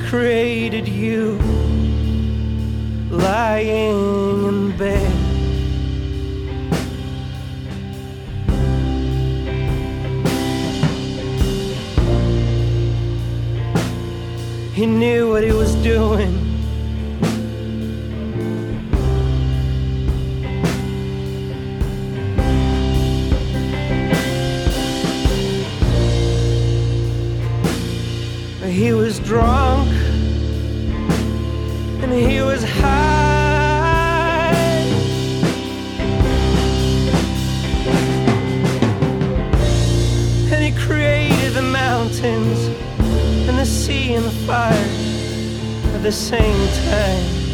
created you lying in bed. He knew what he was doing. He was drunk and he was high. And he created the mountains and the sea and the fire at the same time.